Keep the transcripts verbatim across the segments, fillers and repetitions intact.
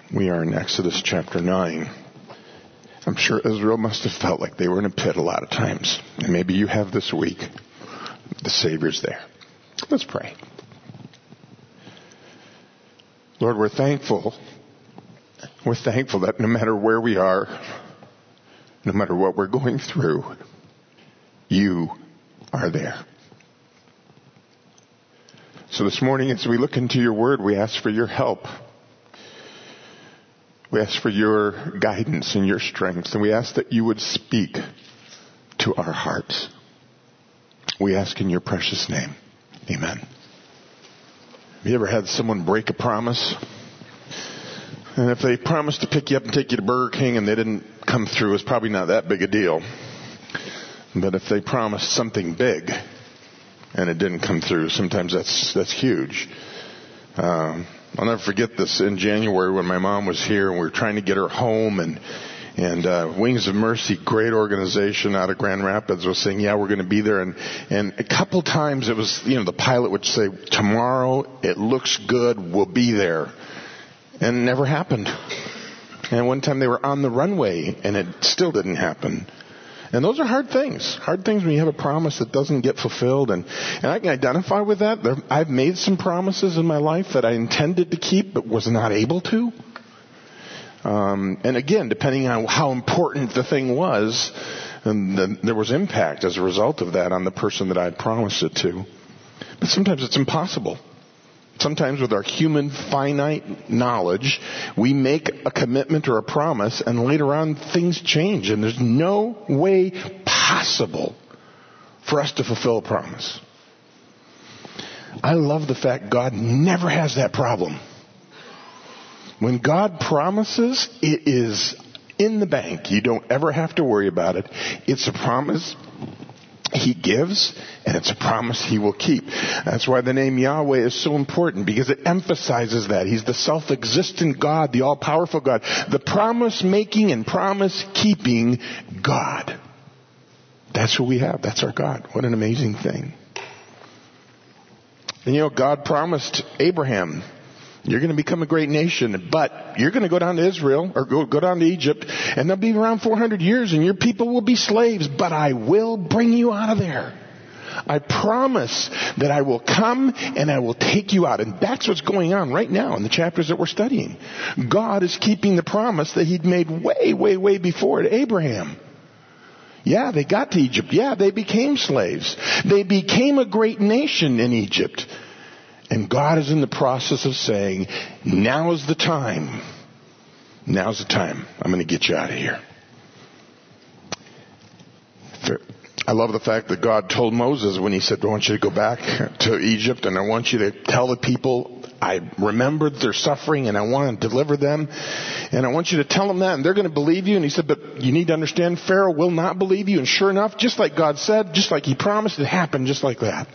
We are in Exodus chapter nine. I'm sure Israel must have felt like they were in a pit a lot of times. And maybe you have this week. The Savior's there. Let's pray. Lord, we're thankful. We're thankful that no matter where we are, no matter what we're going through, you are there. So this morning, as we look into your word, we ask for your help. We ask for your guidance and your strength, and we ask that you would speak to our hearts. We ask in your precious name. Amen. Have you ever had someone break a promise? And if they promised to pick you up and take you to Burger King and they didn't come through, it's probably not that big a deal. But if they promised something big and it didn't come through, sometimes that's that's huge. Um, I'll never forget this in January when my mom was here and we were trying to get her home, and and uh, Wings of Mercy, great organization out of Grand Rapids, was saying, yeah, we're going to be there. And, and a couple times it was, you know, the pilot would say, tomorrow, it looks good, we'll be there. And it never happened. And one time they were on the runway and it still didn't happen. And those are hard things. Hard things when you have a promise that doesn't get fulfilled. And, and I can identify with that. There, I've made some promises in my life that I intended to keep but was not able to. Um, and again, depending on how important the thing was, and the, there was impact as a result of that on the person that I had promised it to. But sometimes it's impossible. Sometimes with our human finite knowledge, we make a commitment or a promise and later on things change and there's no way possible for us to fulfill a promise. I love the fact God never has that problem. When God promises, it is in the bank. You don't ever have to worry about it. It's a promise He gives, and it's a promise He will keep. That's why the name Yahweh is so important, because it emphasizes that. He's the self-existent God, the all-powerful God, the promise-making and promise-keeping God. That's who we have. That's our God. What an amazing thing. And you know, God promised Abraham, you're going to become a great nation, but you're going to go down to Israel, or go, go down to Egypt, and they'll be around four hundred years, and your people will be slaves, but I will bring you out of there. I promise that I will come and I will take you out. And that's what's going on right now in the chapters that we're studying. God is keeping the promise that He'd made way, way, way before to Abraham. Yeah, they got to Egypt. Yeah, they became slaves. They became a great nation in Egypt. And God is in the process of saying, now is the time. Now's the time. I'm going to get you out of here. I love the fact that God told Moses when He said, I want you to go back to Egypt and I want you to tell the people, I remembered their suffering and I want to deliver them. And I want you to tell them that and they're going to believe you. And He said, but you need to understand, Pharaoh will not believe you. And sure enough, just like God said, just like He promised, it happened just like that.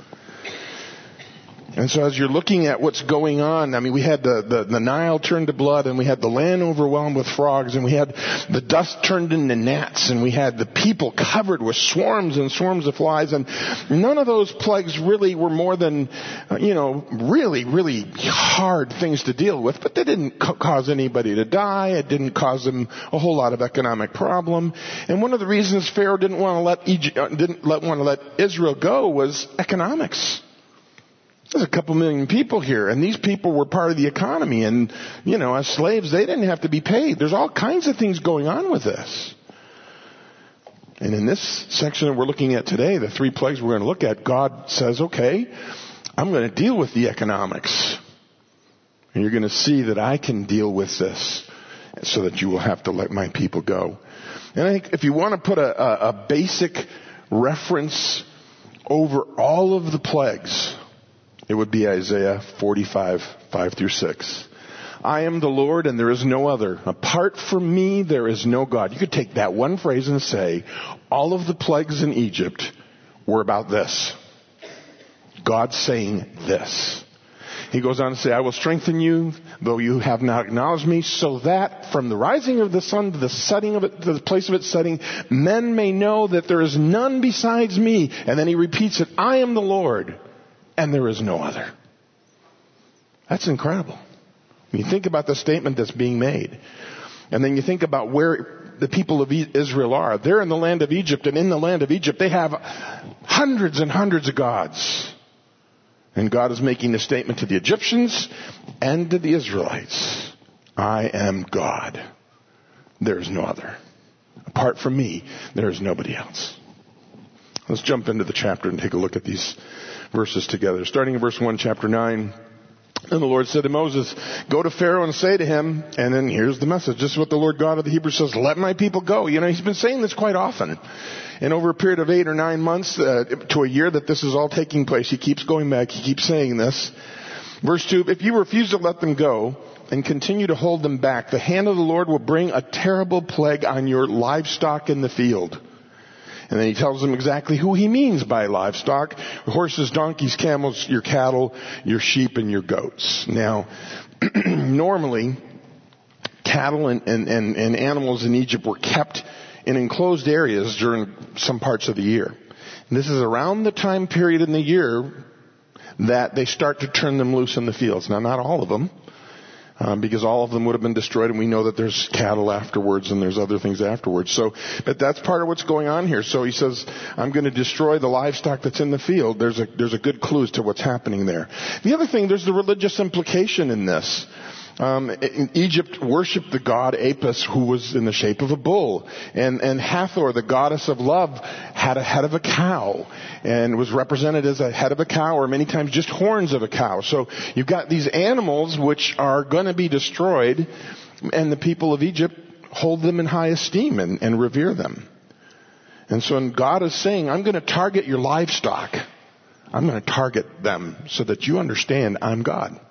And so as you're looking at what's going on, I mean, we had the, the, the Nile turned to blood, and we had the land overwhelmed with frogs, and we had the dust turned into gnats, and we had the people covered with swarms and swarms of flies, and none of those plagues really were more than, you know, really, really hard things to deal with, but they didn't ca- cause anybody to die. It didn't cause them a whole lot of economic problem. And one of the reasons Pharaoh didn't want to let Egypt, didn't let, want to let Israel go was economics. There's a couple million people here, and these people were part of the economy, and, you know, as slaves, they didn't have to be paid. There's all kinds of things going on with this. And in this section that we're looking at today, the three plagues we're going to look at, God says, okay, I'm going to deal with the economics. And you're going to see that I can deal with this so that you will have to let my people go. And I think if you want to put a, a, a basic reference over all of the plagues, it would be Isaiah forty-five, five through six. I am the Lord and there is no other. Apart from me, there is no God. You could take that one phrase and say, all of the plagues in Egypt were about this. God saying this. He goes on to say, I will strengthen you, though you have not acknowledged me, so that from the rising of the sun to the setting of it, to the place of its setting, men may know that there is none besides me. And then he repeats it, I am the Lord. And there is no other. That's incredible. You think about the statement that's being made. And then you think about where the people of Israel are. They're in the land of Egypt, and in the land of Egypt they have hundreds and hundreds of gods. And God is making a statement to the Egyptians and to the Israelites. I am God. There is no other. Apart from me, there is nobody else. Let's jump into the chapter and take a look at these verses together. Starting in verse one, chapter nine. And the Lord said to Moses, go to Pharaoh and say to him, and then here's the message. This is what the Lord God of the Hebrews says, let my people go. You know, he's been saying this quite often. And over a period of eight or nine months uh, to a year that this is all taking place, he keeps going back, he keeps saying this. Verse two, if you refuse to let them go and continue to hold them back, the hand of the Lord will bring a terrible plague on your livestock in the field. And then he tells them exactly who he means by livestock. Horses, donkeys, camels, your cattle, your sheep, and your goats. Now, normally, cattle and, and, and, and animals in Egypt were kept in enclosed areas during some parts of the year. And this is around the time period in the year that they start to turn them loose in the fields. Now, not all of them. Um, because all of them would have been destroyed, and we know that there's cattle afterwards and there's other things afterwards. So, but that's part of what's going on here. So he says, I'm going to destroy the livestock that's in the field. There's a, there's a good clue as to what's happening there. The other thing, there's the religious implication in this. Um, in Egypt worshipped the god Apis, who was in the shape of a bull. And, and Hathor, the goddess of love, had a head of a cow and was represented as a head of a cow, or many times just horns of a cow. So you've got these animals which are going to be destroyed, and the people of Egypt hold them in high esteem and, and revere them. And so God is saying, I'm going to target your livestock. I'm going to target them so that you understand I'm God.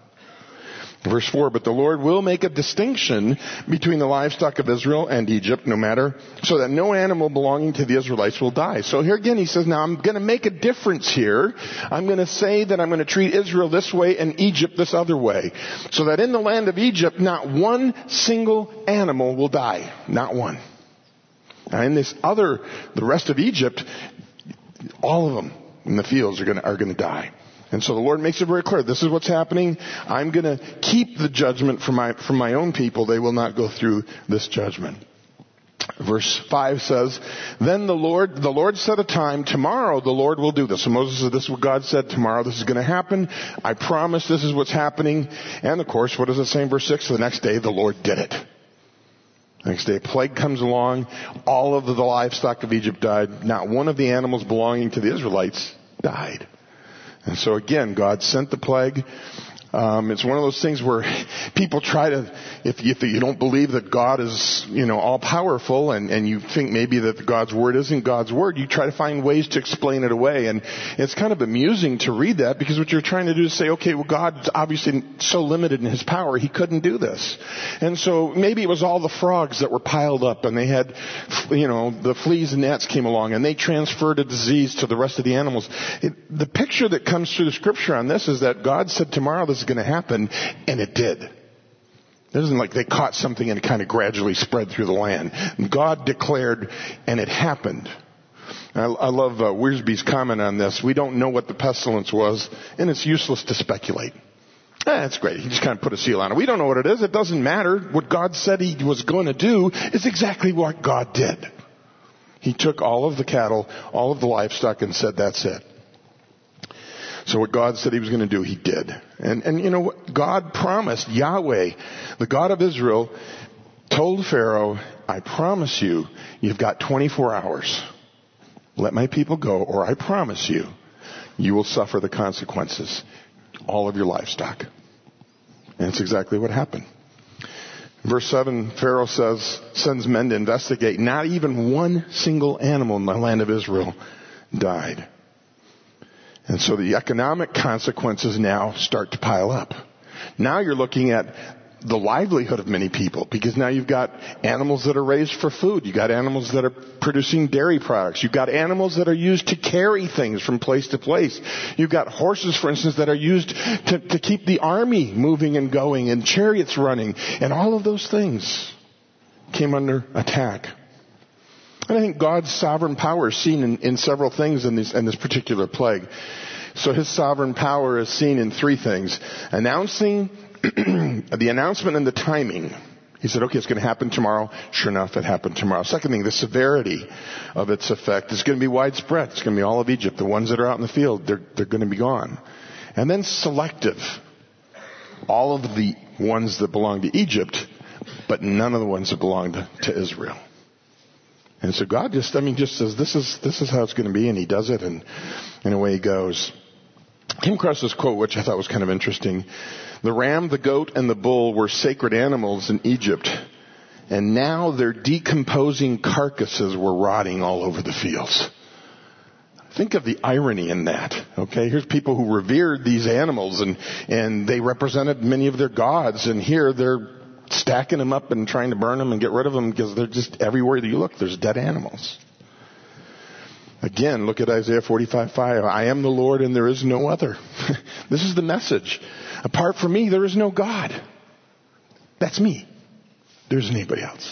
Verse four, but the Lord will make a distinction between the livestock of Israel and Egypt, no matter, so that no animal belonging to the Israelites will die. So here again he says, now I'm going to make a difference here. I'm going to say that I'm going to treat Israel this way and Egypt this other way. So that in the land of Egypt, not one single animal will die. Not one. Now in this other, the rest of Egypt, all of them in the fields are going to, are going to die. And so the Lord makes it very clear, this is what's happening. I'm going to keep the judgment from my, from my own people. They will not go through this judgment. Verse five says, then the Lord, the Lord set a time, tomorrow the Lord will do this. So Moses said, this is what God said, tomorrow this is going to happen. I promise this is what's happening. And of course, what does it say in verse six? The next day the Lord did it. The next day a plague comes along. All of the livestock of Egypt died. Not one of the animals belonging to the Israelites died. And so again, God sent the plague. Um, it's one of those things where people try to, if you, if you don't believe that God is, you know, all powerful, and, and you think maybe that God's word isn't God's word, you try to find ways to explain it away. And it's kind of amusing to read that, because what you're trying to do is say, okay, well, God's obviously so limited in his power, he couldn't do this. And so maybe it was all the frogs that were piled up, and they had, you know, the fleas and gnats came along, and they transferred a disease to the rest of the animals. It, the picture that comes through the scripture on this is that God said tomorrow this is going to happen, and it did. It isn't like they caught something and it kind of gradually spread through the land. God declared, and it happened. I, I love uh, Wiersbe's comment on this. We don't know what the pestilence was, and it's useless to speculate. Eh, that's great. He just kind of put a seal on it. We don't know what it is. It doesn't matter. What God said he was going to do is exactly what God did. He took all of the cattle, all of the livestock, and said, that's it. So what God said he was going to do, he did. And, and you know what? God promised, Yahweh, the God of Israel, told Pharaoh, I promise you, you've got twenty-four hours. Let my people go, or I promise you, you will suffer the consequences. All of your livestock. And it's exactly what happened. Verse seven, Pharaoh says, sends men to investigate. Not even one single animal in the land of Israel died. And so the economic consequences now start to pile up. Now you're looking at the livelihood of many people, because now you've got animals that are raised for food. You've got animals that are producing dairy products. You've got animals that are used to carry things from place to place. You've got horses, for instance, that are used to, to keep the army moving and going, and chariots running. And all of those things came under attack. And I think God's sovereign power is seen in, in several things in this, in this particular plague. So his sovereign power is seen in three things. Announcing the announcement and the timing. He said, okay, it's going to happen tomorrow. Sure enough, it happened tomorrow. Second thing, the severity of its effect is going to be widespread. It's going to be all of Egypt. The ones that are out in the field, they're, they're going to be gone. And then selective. All of the ones that belong to Egypt, but none of the ones that belong to, to Israel. And so God just, I mean, just says, this is, this is how it's going to be, and he does it, and, and away he goes. I came across this quote, which I thought was kind of interesting. The ram, the goat, and the bull were sacred animals in Egypt, and now their decomposing carcasses were rotting all over the fields. Think of the irony in that. Okay, here's people who revered these animals, and, and they represented many of their gods, and here they're stacking them up and trying to burn them and get rid of them because they're just everywhere that you look, there's dead animals. Again, look at Isaiah forty-five five. I am the Lord and there is no other. This is the message. Apart from me, there is no God. That's me. There isn't anybody else.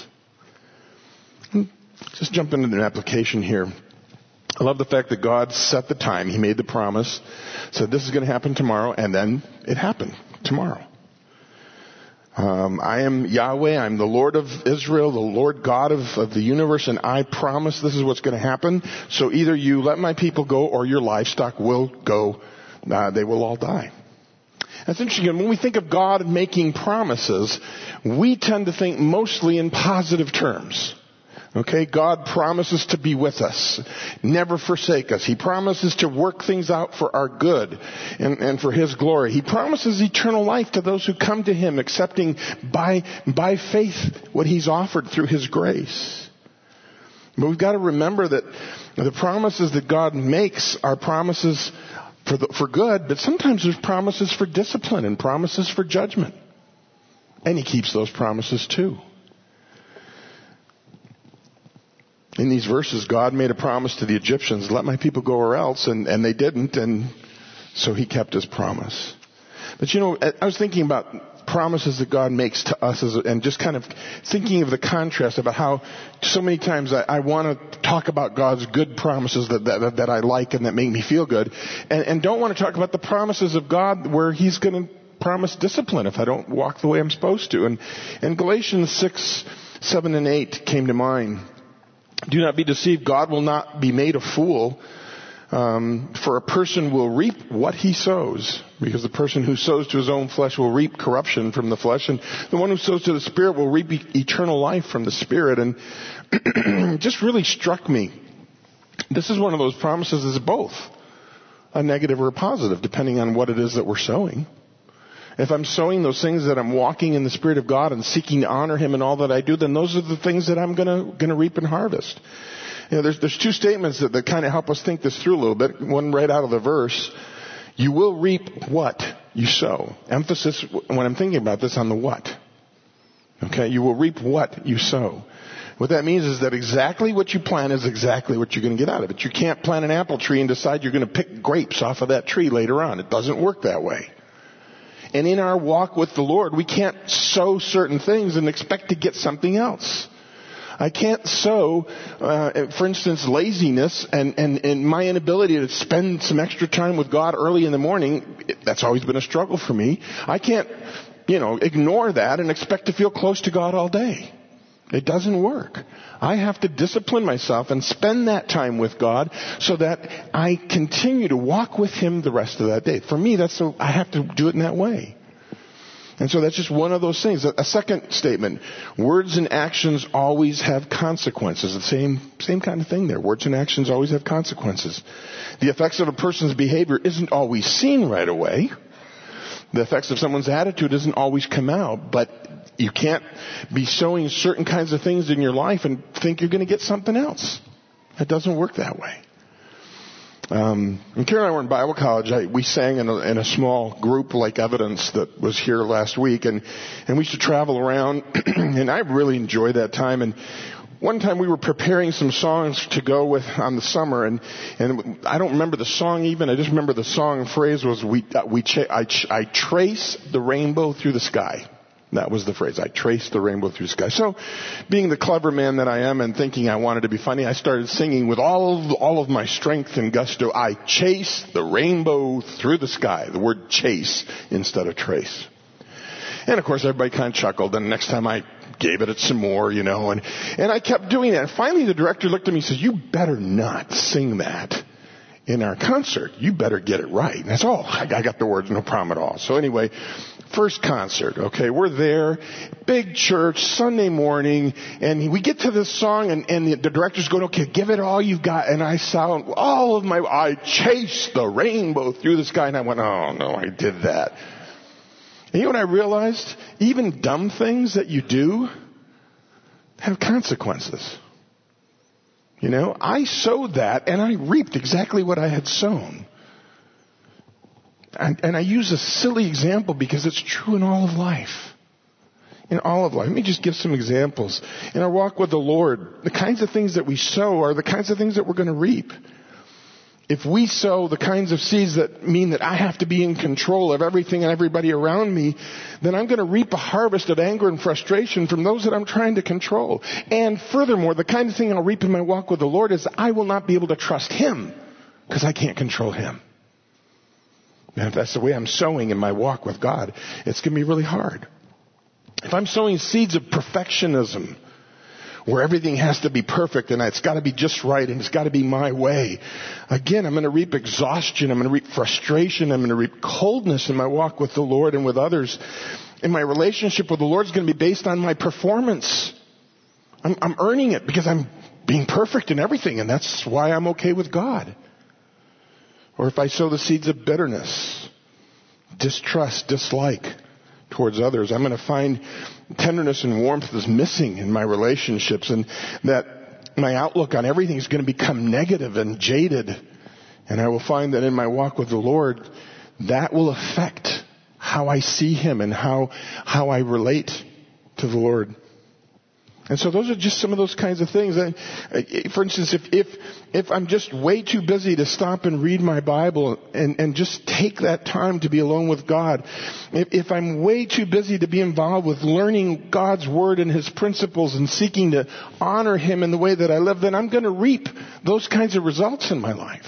Just jump into an application here. I love the fact that God set the time. He made the promise, said this is going to happen tomorrow, and then it happened tomorrow. Um, I am Yahweh, I'm the Lord of Israel, the Lord God of, of the universe, and I promise this is what's going to happen. So either you let my people go or your livestock will go. Uh, they will all die. That's interesting. When we think of God making promises, we tend to think mostly in positive terms. Okay, God promises to be with us, never forsake us. He promises to work things out for our good and, and for His glory. He promises eternal life to those who come to Him, accepting by, by faith what He's offered through His grace. But we've got to remember that the promises that God makes are promises for, the, for good, but sometimes there's promises for discipline and promises for judgment. And He keeps those promises too. In these verses, God made a promise to the Egyptians, let my people go or else, and, and they didn't, and so He kept His promise. But you know, I was thinking about promises that God makes to us, as a, and just kind of thinking of the contrast about how so many times I, I want to talk about God's good promises that, that, that I like and that make me feel good, and, and don't want to talk about the promises of God where He's going to promise discipline if I don't walk the way I'm supposed to. And, and Galatians six, seven, and eight came to mind. Do not be deceived. God will not be made a fool. Um, for a person will reap what he sows. Because the person who sows to his own flesh will reap corruption from the flesh. And the one who sows to the Spirit will reap e- eternal life from the Spirit. And it just really struck me. This is one of those promises that's both a negative or a positive, depending on what it is that we're sowing. If I'm sowing those things that I'm walking in the Spirit of God and seeking to honor Him in all that I do, then those are the things that I'm gonna, gonna reap and harvest. You know, there's, there's two statements that, that kind of help us think this through a little bit. One right out of the verse. You will reap what you sow. Emphasis, when I'm thinking about this, on the what. Okay? You will reap what you sow. What that means is that exactly what you plant is exactly what you're going to get out of it. You can't plant an apple tree and decide you're going to pick grapes off of that tree later on. It doesn't work that way. And in our walk with the Lord, we can't sow certain things and expect to get something else. I can't sow, uh, for instance, laziness and, and, and my inability to spend some extra time with God early in the morning. That's always been a struggle for me. I can't, you know, ignore that and expect to feel close to God all day. It doesn't work. I have to discipline myself and spend that time with God so that I continue to walk with Him the rest of that day. For me, that's so, I have to do it in that way. And so that's just one of those things. A second statement, words and actions always have consequences. The same, same kind of thing there. Words and actions always have consequences. The effects of a person's behavior isn't always seen right away. The effects of someone's attitude doesn't always come out, but you can't be sowing certain kinds of things in your life and think you're going to get something else. It doesn't work that way. Um, when Karen and I were in Bible college, I, we sang in a, in a small group like Evidence that was here last week, and, and we used to travel around, and I really enjoyed that time. And one time we were preparing some songs to go with on the summer, and, and I don't remember the song even. I just remember the song phrase was, we, uh, we ch- I, ch- I trace the rainbow through the sky. That was the phrase. I traced the rainbow through the sky. So, being the clever man that I am and thinking I wanted to be funny, I started singing with all of, all of my strength and gusto. I chase the rainbow through the sky. The word chase instead of trace. And of course everybody kind of chuckled, and the next time I gave it some more, you know, and, and I kept doing that. And finally the director looked at me and says, you better not sing that in our concert. You better get it right. And that's all. I, I got the words, no problem at all. So anyway, first concert, okay, we're there, big church, Sunday morning, and we get to this song, and, and the, the director's going, okay, give it all you've got, and I sound all of my, I chased the rainbow through the sky, and I went, oh no, I did that. And you know what I realized? Even dumb things that you do have consequences. You know, I sowed that, and I reaped exactly what I had sown. And, and I use a silly example because it's true in all of life. In all of life. Let me just give some examples. In our walk with the Lord, the kinds of things that we sow are the kinds of things that we're going to reap. If we sow the kinds of seeds that mean that I have to be in control of everything and everybody around me, then I'm going to reap a harvest of anger and frustration from those that I'm trying to control. And furthermore, the kind of thing I'll reap in my walk with the Lord is I will not be able to trust Him because I can't control Him. And if that's the way I'm sowing in my walk with God, it's going to be really hard. If I'm sowing seeds of perfectionism, where everything has to be perfect and it's got to be just right and it's got to be my way, again, I'm going to reap exhaustion, I'm going to reap frustration, I'm going to reap coldness in my walk with the Lord and with others. And my relationship with the Lord is going to be based on my performance. I'm, I'm earning it because I'm being perfect in everything, and that's why I'm okay with God. Or if I sow the seeds of bitterness, distrust, dislike towards others, I'm going to find tenderness and warmth is missing in my relationships, and that my outlook on everything is going to become negative and jaded. And I will find that in my walk with the Lord, that will affect how I see Him and how, how I relate to the Lord. And so those are just some of those kinds of things. For instance, if, if, if I'm just way too busy to stop and read my Bible and, and just take that time to be alone with God, if, if I'm way too busy to be involved with learning God's Word and His principles and seeking to honor Him in the way that I live, then I'm going to reap those kinds of results in my life.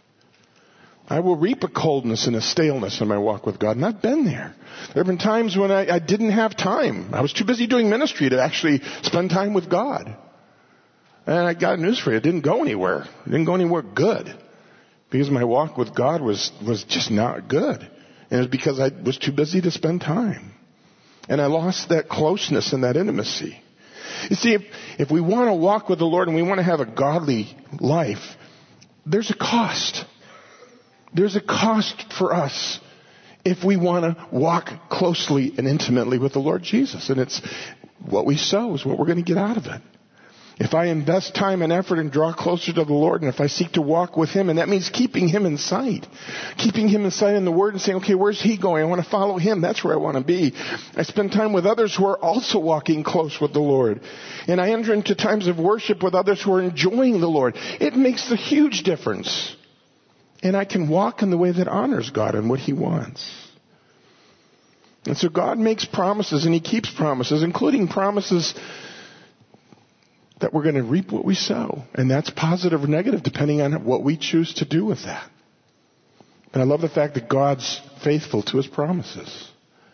I will reap a coldness and a staleness in my walk with God. And I've been there. There have been times when I, I didn't have time. I was too busy doing ministry to actually spend time with God. And I got news for you. It didn't go anywhere. It didn't go anywhere good. Because my walk with God was, was just not good. And it was because I was too busy to spend time. And I lost that closeness and that intimacy. You see, if, if we want to walk with the Lord and we want to have a godly life, there's a cost. There's a cost for us if we want to walk closely and intimately with the Lord Jesus. And it's what we sow is what we're going to get out of it. If I invest time and effort and draw closer to the Lord, and if I seek to walk with Him, and that means keeping Him in sight. Keeping Him in sight in the Word and saying, okay, where's He going? I want to follow Him. That's where I want to be. I spend time with others who are also walking close with the Lord. And I enter into times of worship with others who are enjoying the Lord. It makes a huge difference. And I can walk in the way that honors God and what He wants. And so God makes promises, and He keeps promises, including promises that we're going to reap what we sow. And that's positive or negative depending on what we choose to do with that. And I love the fact that God's faithful to His promises.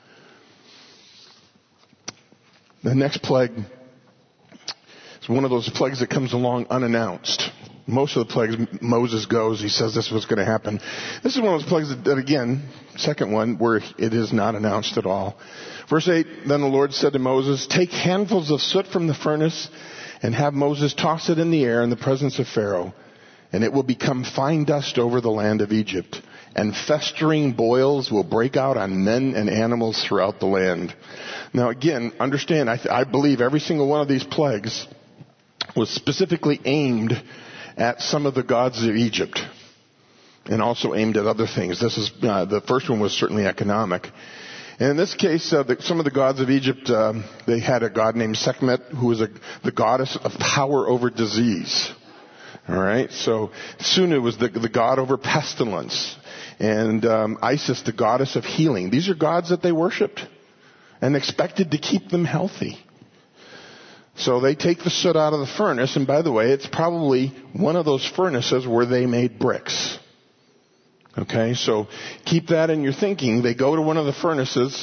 The next plague is one of those plagues that comes along unannounced. Most of the plagues, Moses goes, he says this was going to happen. This is one of those plagues that, that, again, second one, where it is not announced at all. Verse eight, then the Lord said to Moses, take handfuls of soot from the furnace and have Moses toss it in the air in the presence of Pharaoh, and it will become fine dust over the land of Egypt. And festering boils will break out on men and animals throughout the land. Now again, understand, I, th- I believe every single one of these plagues was specifically aimed at some of the gods of Egypt, and also aimed at other things. This is uh, the first one was certainly economic, and in this case, uh, the, some of the gods of Egypt, um, they had a god named Sekhmet, who was a, the goddess of power over disease. All right, so Sunu was the, the god over pestilence, and um, Isis, the goddess of healing. These are gods that they worshipped and expected to keep them healthy. So they take the soot out of the furnace, and by the way, it's probably one of those furnaces where they made bricks. Okay, so keep that in your thinking. They go to one of the furnaces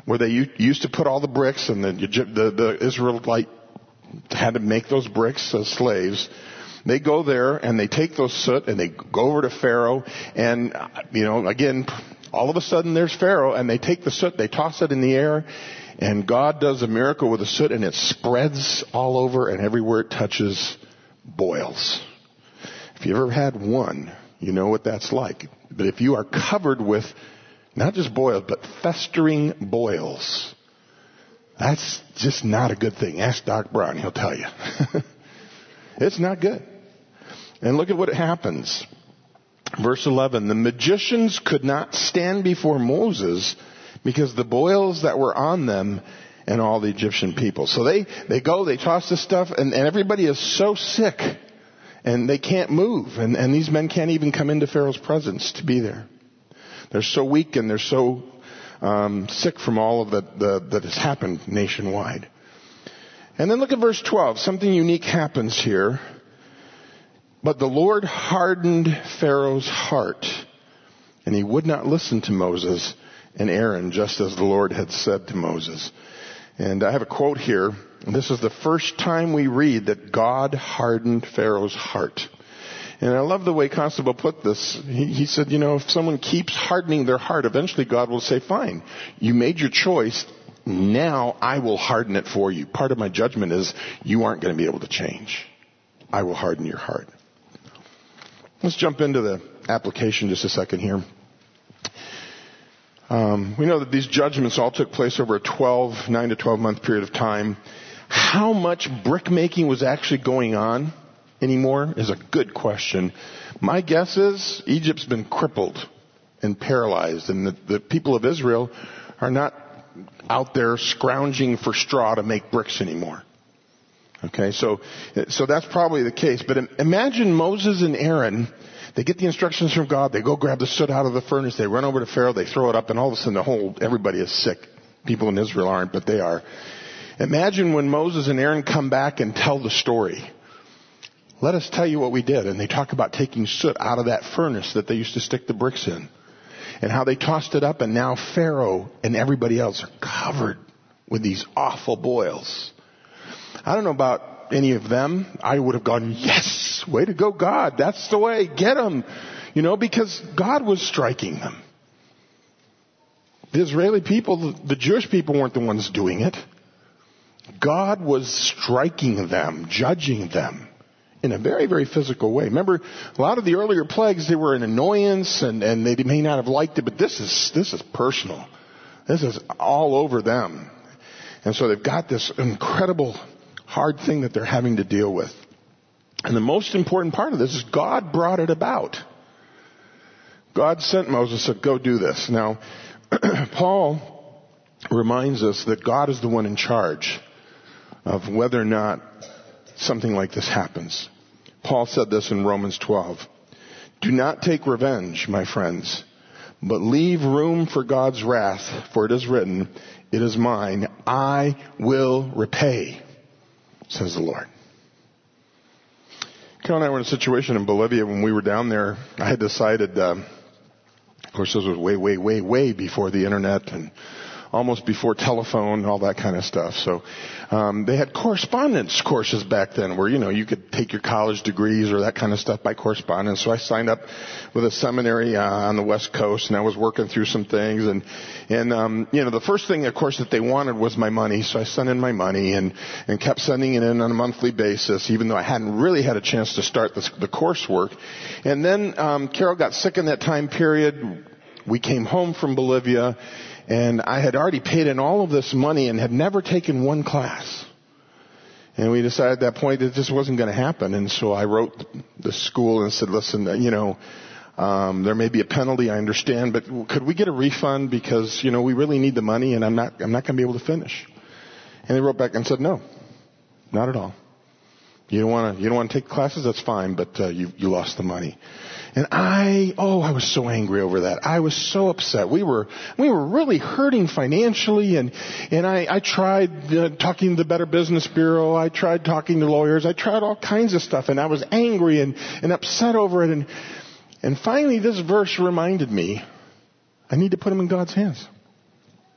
where they u- used to put all the bricks, and the, the, the Israelite had to make those bricks as slaves. They go there and they take those soot and they go over to Pharaoh, and, you know, again, all of a sudden there's Pharaoh, and they take the soot, they toss it in the air, and God does a miracle with the soot, and it spreads all over, and everywhere it touches, boils. If you ever had one, you know what that's like. But if you are covered with not just boils, but festering boils, that's just not a good thing. Ask Doc Brown, he'll tell you. It's not good. And look at what happens. Verse eleven, the magicians could not stand before Moses because the boils that were on them and all the Egyptian people. So they, they go, they toss this stuff, and, and everybody is so sick, and they can't move. And, and these men can't even come into Pharaoh's presence to be there. They're so weak and they're so um, sick from all of the, the that has happened nationwide. And then look at verse twelve. Something unique happens here. But the Lord hardened Pharaoh's heart, and he would not listen to Moses and Aaron, just as the Lord had said to Moses. And I have a quote here. And this is the first time we read that God hardened Pharaoh's heart. And I love the way Constable put this. He, he said, you know, if someone keeps hardening their heart, eventually God will say, fine, you made your choice. Now I will harden it for you. Part of my judgment is you aren't going to be able to change. I will harden your heart. Let's jump into the application just a second here. Um, we know that these judgments all took place over a twelve, nine to twelve month period of time. How much brick making was actually going on anymore is a good question. My guess is Egypt's been crippled and paralyzed, and the, the people of Israel are not out there scrounging for straw to make bricks anymore. Okay, so so that's probably the case. But imagine Moses and Aaron. They get the instructions from God. They go grab the soot out of the furnace. They run over to Pharaoh. They throw it up, and all of a sudden, the whole everybody is sick. People in Israel aren't, but they are. Imagine when Moses and Aaron come back and tell the story. Let us tell you what we did. And they talk about taking soot out of that furnace that they used to stick the bricks in, and how they tossed it up, and now Pharaoh and everybody else are covered with these awful boils. I don't know about any of them. I would have gone, yes, way to go, God. That's the way. Get them. You know, because God was striking them. The Israeli people, the Jewish people weren't the ones doing it. God was striking them, judging them in a very, very physical way. Remember, a lot of the earlier plagues, they were an annoyance, and, and they may not have liked it, but this is, this is personal. This is all over them. And so they've got this incredible hard thing that they're having to deal with. And the most important part of this is God brought it about. God sent Moses, said, go do this. Now, Paul reminds us that God is the one in charge of whether or not something like this happens. Paul said this in Romans twelve. Do not take revenge, my friends, but leave room for God's wrath, for it is written, it is mine, I will repay, says the Lord. Carol and I were in a situation in Bolivia when we were down there. I had decided, um, of course, this was way, way, way, way before the internet and almost before telephone and all that kind of stuff. So um, they had correspondence courses back then where, you know, you could take your college degrees or that kind of stuff by correspondence. So I signed up with a seminary uh, on the West Coast, and I was working through some things. And, and um, you know, the first thing, of course, that they wanted was my money. So I sent in my money and, and kept sending it in on a monthly basis, even though I hadn't really had a chance to start the, the coursework. And then um, Carol got sick in that time period. We came home from Bolivia, and I had already paid in all of this money and had never taken one class. And we decided at that point that this wasn't going to happen. And so I wrote the school and said, listen, you know, um, there may be a penalty, I understand, but could we get a refund because, you know, we really need the money and I'm not, I'm not going to be able to finish. And they wrote back and said, no, not at all. You don't want to, you don't want to take classes? That's fine, but uh, you, you lost the money. And I, oh, I was so angry over that. I was so upset. We were, we were really hurting financially, and, and I, I tried uh, talking to the Better Business Bureau. I tried talking to lawyers. I tried all kinds of stuff, and I was angry and, and upset over it. And, and finally, this verse reminded me, I need to put them in God's hands.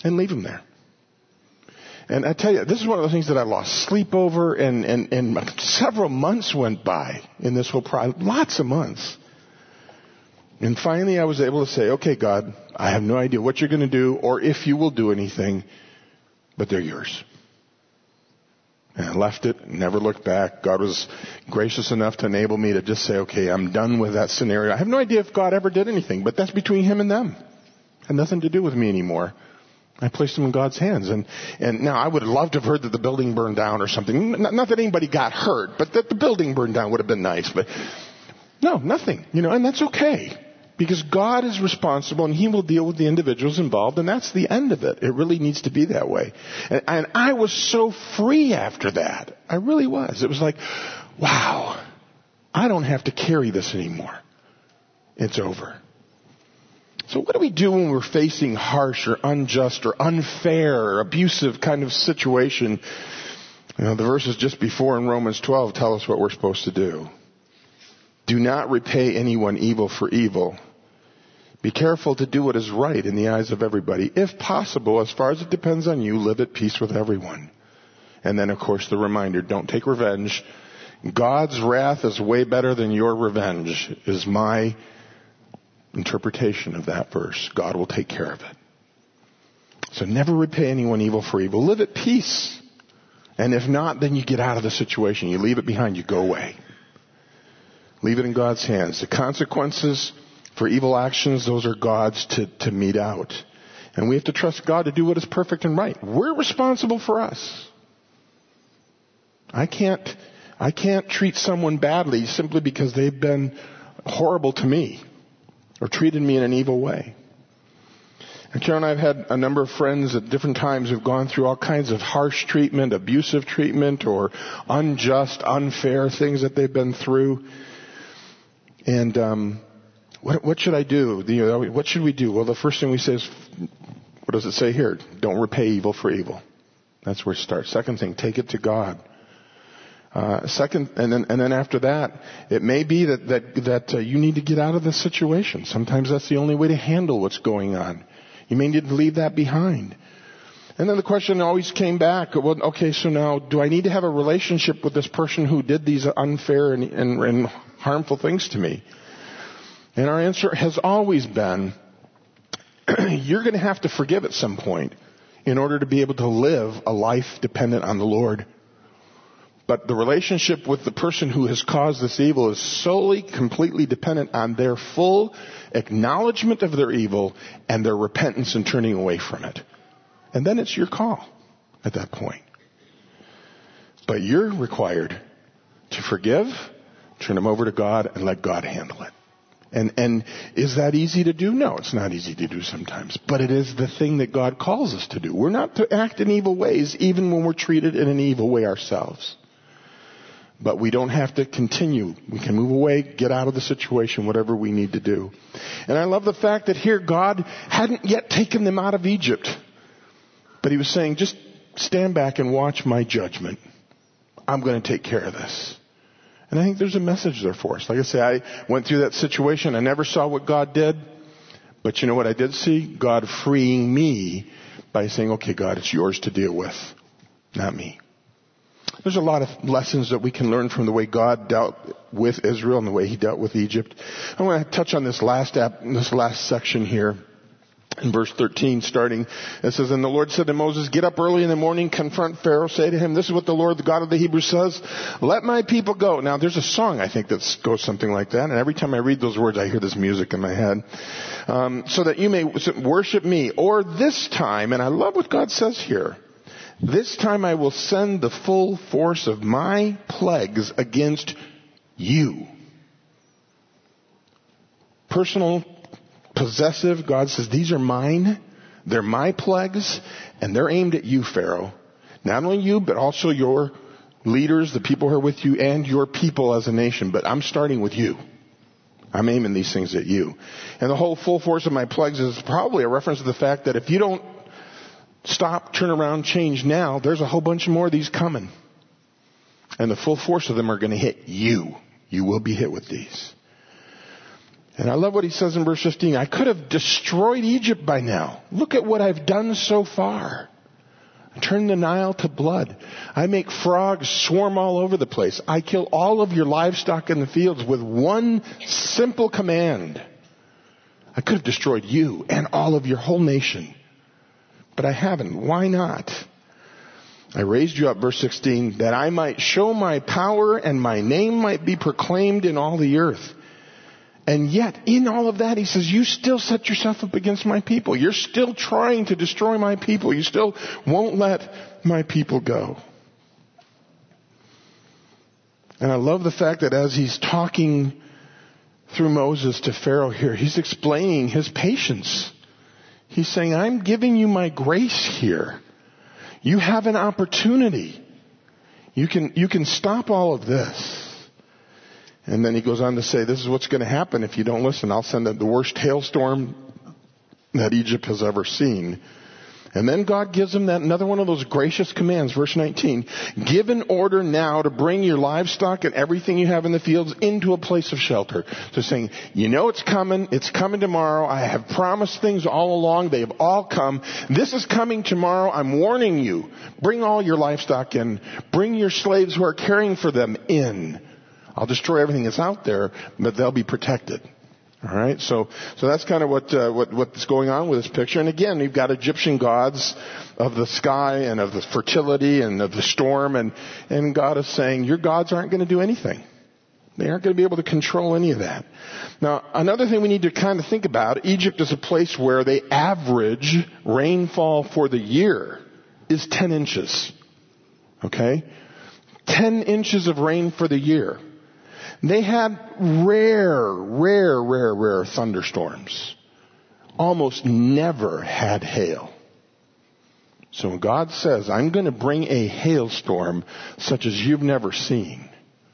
and leave them there. And I tell you, this is one of the things that I lost sleep over, and, and, and several months went by in this whole process, lots of months. And finally I was able to say, okay, God, I have no idea what you're going to do or if you will do anything, but they're yours. And I left it, never looked back. God was gracious enough to enable me to just say, okay, I'm done with that scenario. I have no idea if God ever did anything, but that's between him and them. It had nothing to do with me anymore. I placed them in God's hands. And, and now I would have loved to have heard that the building burned down or something. Not, not that anybody got hurt, but that the building burned down would have been nice. But no, nothing, you know, and that's okay. Because God is responsible and he will deal with the individuals involved, and that's the end of it. It really needs to be that way. And, and I was so free after that. I really was. It was like, wow, I don't have to carry this anymore. It's over. So what do we do when we're facing harsh or unjust or unfair or abusive kind of situation? You know, the verses just before in Romans twelve tell us what we're supposed to do. Do not repay anyone evil for evil. Be careful to do what is right in the eyes of everybody. If possible, as far as it depends on you, live at peace with everyone. And then, of course, the reminder, don't take revenge. God's wrath is way better than your revenge, is my interpretation of that verse. God will take care of it. So never repay anyone evil for evil. Live at peace. And if not, then you get out of the situation. You leave it behind. You go away. Leave it in God's hands. The consequences for evil actions, those are God's to, to mete out. And we have to trust God to do what is perfect and right. We're responsible for us. I can't, I can't treat someone badly simply because they've been horrible to me or treated me in an evil way. And Karen and I have had a number of friends at different times who've gone through all kinds of harsh treatment, abusive treatment, or unjust, unfair things that they've been through. And um, what, what should I do? You know, what should we do? Well, the first thing we say is, what does it say here? Don't repay evil for evil. That's where it starts. Second thing, take it to God. Uh, second, and then and then after that, it may be that that that uh, you need to get out of the situation. Sometimes that's the only way to handle what's going on. You may need to leave that behind. And then the question always came back, well, okay, so now, do I need to have a relationship with this person who did these unfair and, and, and harmful things to me? And our answer has always been, you're going to have to forgive at some point in order to be able to live a life dependent on the Lord. But the relationship with the person who has caused this evil is solely, completely dependent on their full acknowledgement of their evil and their repentance and turning away from it. And then it's your call at that point. But you're required to forgive, turn them over to God, and let God handle it. And, and is that easy to do? No, it's not easy to do sometimes. But it is the thing that God calls us to do. We're not to act in evil ways, even when we're treated in an evil way ourselves. But we don't have to continue. We can move away, get out of the situation, whatever we need to do. And I love the fact that here God hadn't yet taken them out of Egypt. But he was saying, just stand back and watch my judgment. I'm going to take care of this. And I think there's a message there for us. Like I say, I went through that situation. I never saw what God did. But you know what I did see? God freeing me by saying, okay, God, it's yours to deal with, not me. There's a lot of lessons that we can learn from the way God dealt with Israel and the way he dealt with Egypt. I want to touch on this last ap- this last section here. In verse thirteen, starting, it says, and the Lord said to Moses, get up early in the morning, confront Pharaoh, say to him, this is what the Lord, the God of the Hebrews says, let my people go. Now, there's a song, I think, that goes something like that, and every time I read those words, I hear this music in my head. Um, so that you may worship me, or this time, and I love what God says here, this time I will send the full force of my plagues against you. Personal, possessive, God says, these are mine. They're my plagues, and they're aimed at you, Pharaoh. Not only you, but also your leaders, the people who are with you, and your people as a nation. But I'm starting with you. I'm aiming these things at you. And the whole full force of my plagues is probably a reference to the fact that if you don't stop, turn around, change now, there's a whole bunch more of these coming. And the full force of them are going to hit you. You will be hit with these. And I love what he says in verse fifteen. I could have destroyed Egypt by now. Look at what I've done so far. I turn the Nile to blood. I make frogs swarm all over the place. I kill all of your livestock in the fields with one simple command. I could have destroyed you and all of your whole nation. But I haven't. Why not? I raised you up, verse sixteen, that I might show my power and my name might be proclaimed in all the earth. And yet, in all of that, he says, you still set yourself up against my people. You're still trying to destroy my people. You still won't let my people go. And I love the fact that as he's talking through Moses to Pharaoh here, he's explaining his patience. He's saying, I'm giving you my grace here. You have an opportunity. You can, you can stop all of this. And then he goes on to say, this is what's going to happen if you don't listen. I'll send the worst hailstorm that Egypt has ever seen. And then God gives him that another one of those gracious commands, verse nineteen. Give an order now to bring your livestock and everything you have in the fields into a place of shelter. So saying, you know it's coming. It's coming tomorrow. I have promised things all along. They have all come. This is coming tomorrow. I'm warning you. Bring all your livestock in. Bring your slaves who are caring for them in. I'll destroy everything that's out there, but they'll be protected. All right, so so that's kind of what uh, what what's going on with this picture. And again, you've got Egyptian gods of the sky and of the fertility and of the storm, and and God is saying your gods aren't going to do anything. They aren't going to be able to control any of that. Now, another thing we need to kind of think about: Egypt is a place where the average rainfall for the year is ten inches. Okay, ten inches of rain for the year. They had rare, rare, rare, rare thunderstorms. Almost never had hail. So when God says, I'm going to bring a hailstorm such as you've never seen,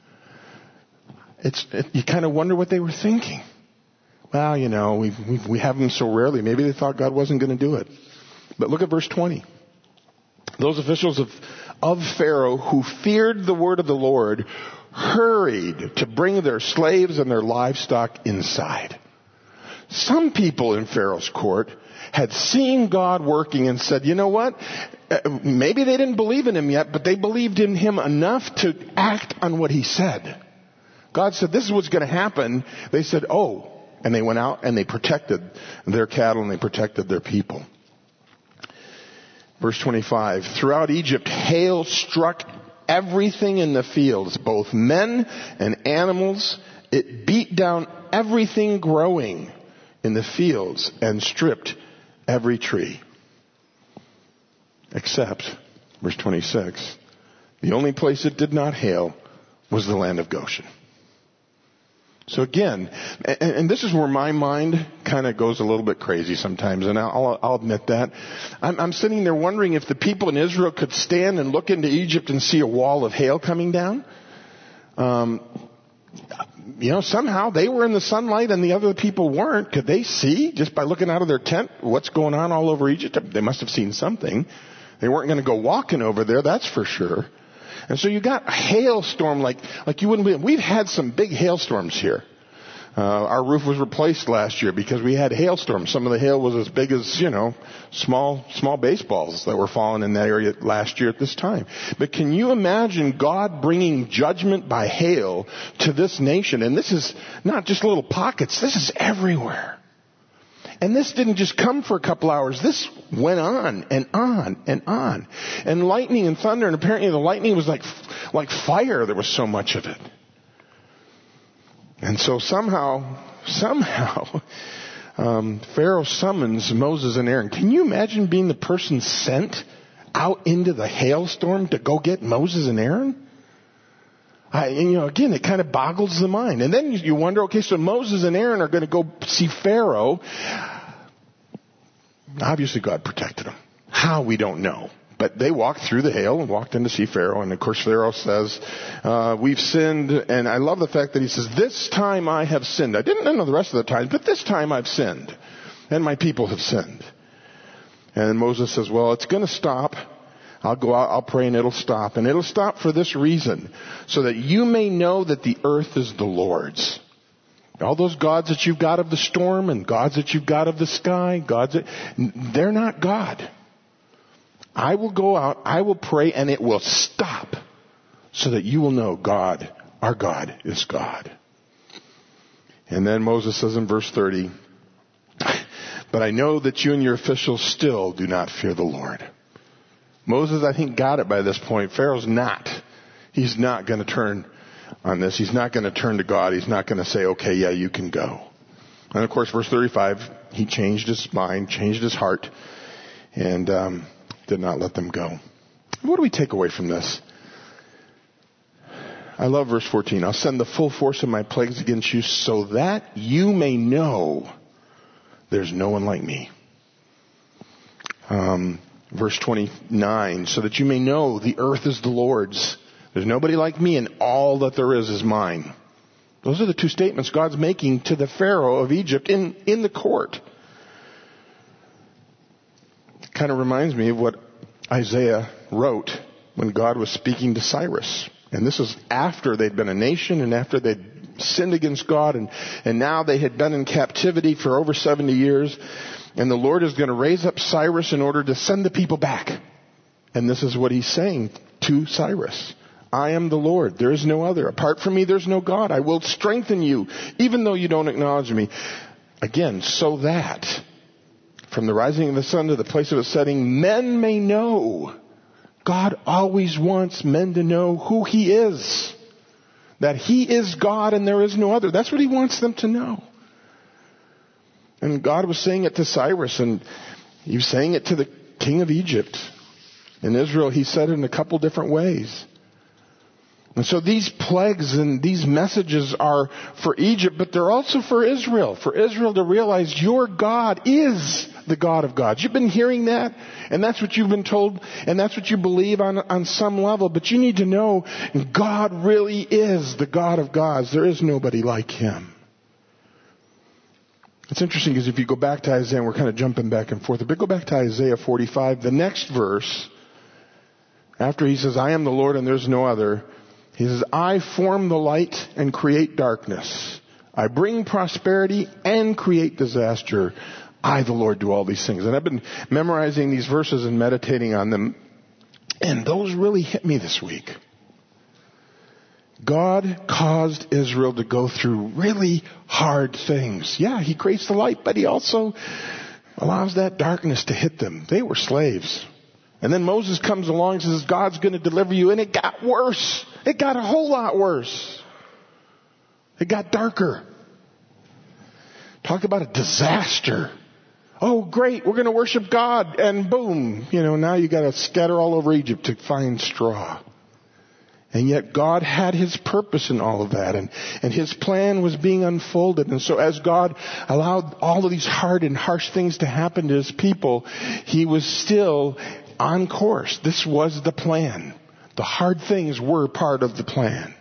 it's, it, you kind of wonder what they were thinking. Well, you know, we we we have them so rarely. Maybe they thought God wasn't going to do it. But look at verse twenty. Those officials of, of Pharaoh who feared the word of the Lord hurried to bring their slaves and their livestock inside. Some people in Pharaoh's court had seen God working and said, you know what? Maybe they didn't believe in him yet, but they believed in him enough to act on what he said. God said, this is what's going to happen. They said, oh, and they went out and they protected their cattle and they protected their people. Verse twenty-five, throughout Egypt, hail struck everything in the fields, both men and animals. It beat down everything growing in the fields and stripped every tree. Except, verse twenty-six, the only place it did not hail was the land of Goshen. So again, and, and this is where my mind kind of goes a little bit crazy sometimes, and I'll, I'll admit that. I'm, I'm sitting there wondering if the people in Israel could stand and look into Egypt and see a wall of hail coming down. Um, you know, somehow they were in the sunlight and the other people weren't. Could they see, just by looking out of their tent, what's going on all over Egypt? They must have seen something. They weren't going to go walking over there, that's for sure. And so you got a hailstorm like, like you wouldn't believe. We've had some big hailstorms here. Uh, our roof was replaced last year because we had hailstorms. Some of the hail was as big as, you know, small, small baseballs that were falling in that area last year at this time. But can you imagine God bringing judgment by hail to this nation? And this is not just little pockets. This is everywhere. And this didn't just come for a couple hours. This went on and on and on. And lightning and thunder, and apparently the lightning was like, like fire. There was so much of it. And so somehow, somehow, um, Pharaoh summons Moses and Aaron. Can you imagine being the person sent out into the hailstorm to go get Moses and Aaron? I, and, you know, again, it kind of boggles the mind. And then you wonder, okay, so Moses and Aaron are going to go see Pharaoh. Obviously, God protected them. How, we don't know. But they walked through the hail and walked in to see Pharaoh. And, of course, Pharaoh says, uh, we've sinned. And I love the fact that he says, this time I have sinned. I didn't know the rest of the times, but this time I've sinned. And my people have sinned. And Moses says, well, it's going to stop. I'll go out, I'll pray, and it'll stop. And it'll stop for this reason, so that you may know that the earth is the Lord's. All those gods that you've got of the storm and gods that you've got of the sky, gods that, they're not God. I will go out, I will pray, and it will stop so that you will know God, our God, is God. And then Moses says in verse thirty, but I know that you and your officials still do not fear the Lord. Moses, I think, got it by this point. Pharaoh's not. He's not going to turn on this. He's not going to turn to God. He's not going to say, okay, yeah, you can go. And of course, verse thirty-five, he changed his mind, changed his heart, and um, did not let them go. What do we take away from this? I love verse fourteen. I'll send the full force of my plagues against you so that you may know there's no one like me. Um, verse twenty-nine, so that you may know the earth is the Lord's. There's nobody like me, and all that there is is mine. Those are the two statements God's making to the Pharaoh of Egypt in, in the court. It kind of reminds me of what Isaiah wrote when God was speaking to Cyrus. And this is after they'd been a nation and after they'd sinned against God, and, and now they had been in captivity for over seventy years. And the Lord is going to raise up Cyrus in order to send the people back. And this is what he's saying to Cyrus. I am the Lord. There is no other. Apart from me, there's no God. I will strengthen you, even though you don't acknowledge me. Again, so that from the rising of the sun to the place of its setting, men may know. God always wants men to know who He is. That He is God and there is no other. That's what He wants them to know. And God was saying it to Cyrus, and He was saying it to the king of Egypt. In Israel, He said it in a couple different ways. And so these plagues and these messages are for Egypt, but they're also for Israel. For Israel to realize your God is the God of gods. You've been hearing that, and that's what you've been told, and that's what you believe on, on some level. But you need to know God really is the God of gods. There is nobody like Him. It's interesting because if you go back to Isaiah, and we're kind of jumping back and forth, but go back to Isaiah forty-five, the next verse, after He says, I am the Lord and there's no other, He says, I form the light and create darkness. I bring prosperity and create disaster. I, the Lord, do all these things. And I've been memorizing these verses and meditating on them. And those really hit me this week. God caused Israel to go through really hard things. Yeah, He creates the light, but He also allows that darkness to hit them. They were slaves. And then Moses comes along and says, God's going to deliver you. And it got worse. It got a whole lot worse. It got darker. Talk about a disaster. Oh, great, we're going to worship God. And boom, you know, now you got to scatter all over Egypt to find straw. And yet God had His purpose in all of that. And, and His plan was being unfolded. And so as God allowed all of these hard and harsh things to happen to His people, He was still on course. This was the plan. The hard things were part of the plan.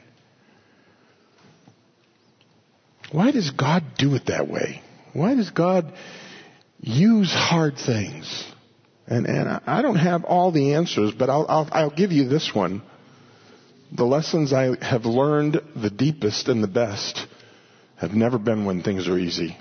Why does God do it that way? Why does God use hard things? And, and I don't have all the answers, but I'll, I'll, I'll give you this one. The lessons I have learned the deepest and the best have never been when things are easy.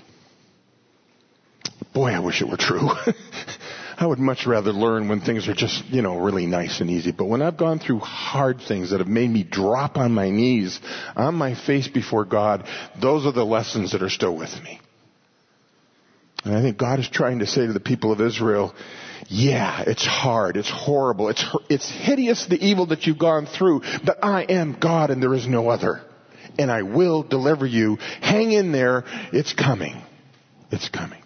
Boy, I wish it were true. I would much rather learn when things are just, you know, really nice and easy. But when I've gone through hard things that have made me drop on my knees, on my face before God, those are the lessons that are still with me. And I think God is trying to say to the people of Israel, yeah, it's hard, it's horrible, it's it's hideous, the evil that you've gone through, but I am God and there is no other. And I will deliver you. Hang in there, it's coming. It's coming.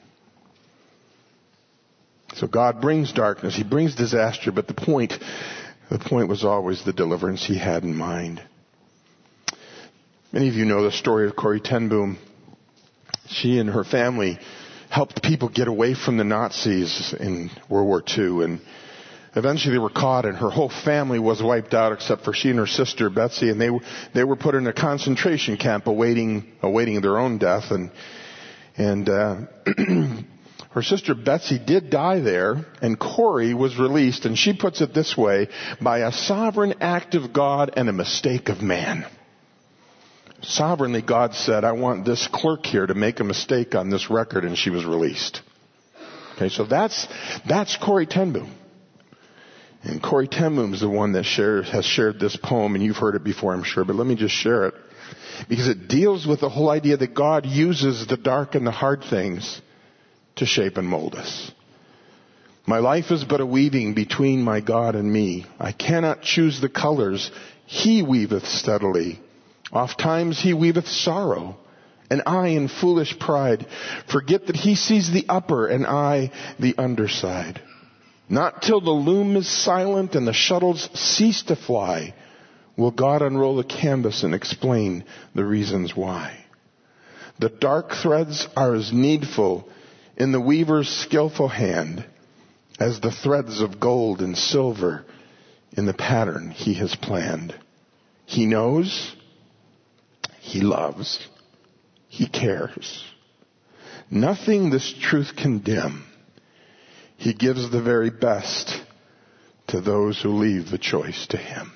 So God brings darkness, He brings disaster, but the point, the point was always the deliverance He had in mind. Many of you know the story of Corrie ten Boom. She and her family helped people get away from the Nazis in World War Two, and eventually they were caught, and her whole family was wiped out except for she and her sister Betsy, and they they were put in a concentration camp awaiting awaiting their own death, and and uh, her sister Betsy did die there, and Corrie was released, and she puts it this way, by a sovereign act of God and a mistake of man. Sovereignly, God said, I want this clerk here to make a mistake on this record, and she was released. Okay, so that's, that's Corrie ten Boom. And Corrie ten Boom is the one that shares, has shared this poem, and you've heard it before, I'm sure, but let me just share it. Because it deals with the whole idea that God uses the dark and the hard things to shape and mold us. My life is but a weaving between my God and me. I cannot choose the colors. He weaveth steadily. Oft times he weaveth sorrow. And I in foolish pride forget that he sees the upper and I the underside. Not till the loom is silent and the shuttles cease to fly will God unroll the canvas and explain the reasons why. The dark threads are as needful in the weaver's skillful hand as the threads of gold and silver in the pattern he has planned. He knows, he loves, he cares. Nothing this truth can dim. He gives the very best to those who leave the choice to him.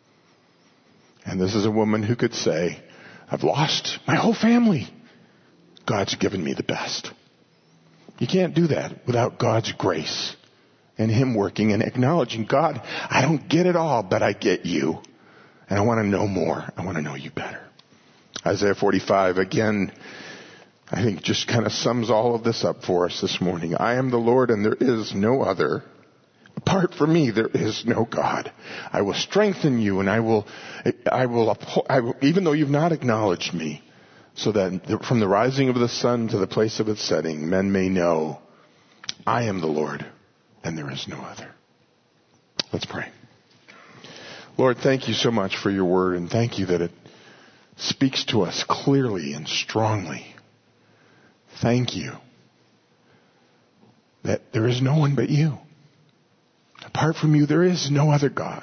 And this is a woman who could say, I've lost my whole family. God's given me the best. You can't do that without God's grace and him working and acknowledging, God, I don't get it all, but I get you. And I want to know more. I want to know you better. Isaiah forty-five, again, I think just kind of sums all of this up for us this morning. I am the Lord and there is no other. Apart from me, there is no God. I will strengthen you and I will, I will, uphold, I will, even though you've not acknowledged me, so that from the rising of the sun to the place of its setting, men may know I am the Lord and there is no other. Let's pray. Lord, thank you so much for your word, and thank you that it speaks to us clearly and strongly. Thank you that there is no one but you. Apart from you, there is no other God.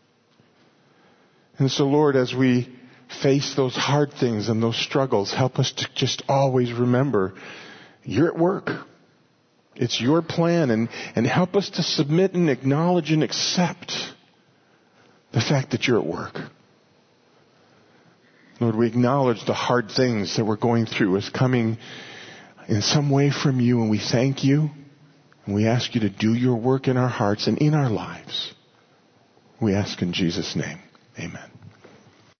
And so, Lord, as we face those hard things and those struggles, help us to just always remember you're at work. It's your plan, and, and help us to submit and acknowledge and accept the fact that you're at work. Lord, we acknowledge the hard things that we're going through as coming in some way from you, and we thank you, and we ask you to do your work in our hearts and in our lives. We ask in Jesus' name. Amen.